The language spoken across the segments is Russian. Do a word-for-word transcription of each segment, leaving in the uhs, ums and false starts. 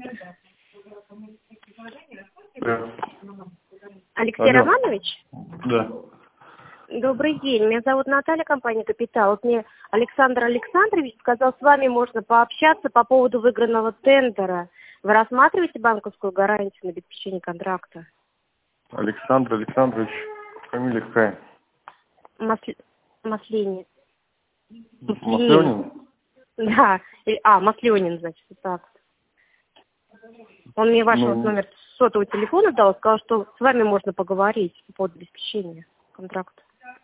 Да. Алексей Алло. Романович? Да. Добрый день, меня зовут Наталья, компания «Капитал». Вот мне Александр Александрович сказал, с вами можно пообщаться по поводу выигранного тендера. Вы рассматриваете банковскую гарантию на обеспечение контракта? Александр Александрович, фамилия какая? Масли... Масленин. Масленин? Да. И- А, Масленин, значит, вот так. Он мне ваш Ну, вот номер сотового телефона дал, сказал, что с вами можно поговорить по поводу обеспечения контракта.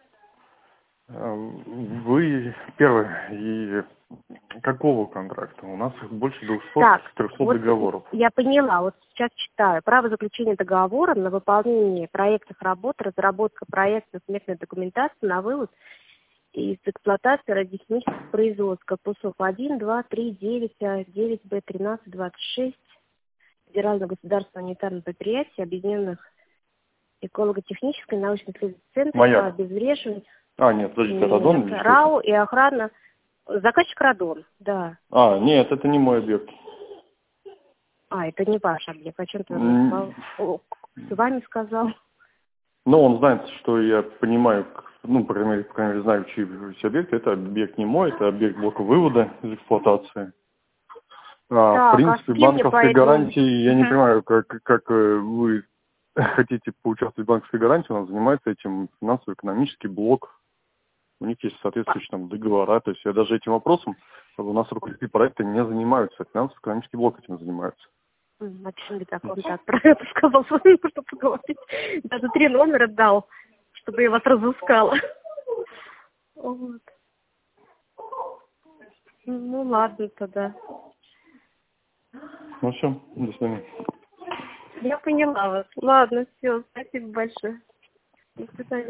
Вы первый. И какого контракта? У нас их больше двухсот, Так, трехсот вот договоров. я поняла, вот сейчас читаю. Право заключения договора на выполнение проектных работ, разработка проектной сметной документации на вывод и из эксплуатации радиотехнических производств корпусов один, два, три, девять, девять Б, тринадцать, двадцать шесть Федерального государственного унитарного предприятия Объединенных эколого-технической научно-исследовательских центров по Маяк. обезвреживанию. А, нет, подождите, Радон или Нет, что РАО и охрана. Заказчик Радон, да. это? А, нет, это не мой объект. А, это не ваш объект. О чем ты М, сказал? О, с вами сказал. Ну, он знает, что я понимаю, к- ну, по крайней мере, по крайней мере, знаю, чьи все объекты. Это объект не мой, это объект блока вывода из эксплуатации. А, в Так, а принципе, с кем мне по банковской этому? гарантии, я не Мгм. понимаю, как, как э, вы хотите поучаствовать в банковской гарантии, у нас занимается этим финансово-экономический блок. У них есть соответствующие там договора. То есть я даже этим вопросом, у нас руководители проекта не занимаются, а финансово-экономический блок этим занимается. М, О чем ты так? Он так про это сказал, с вами нужно поговорить. Даже три номера дал, чтобы я вас разыскала. Вот. Ну ладно тогда. Ну все, до свидания. Я поняла вас. Ладно, все, спасибо большое. До свидания.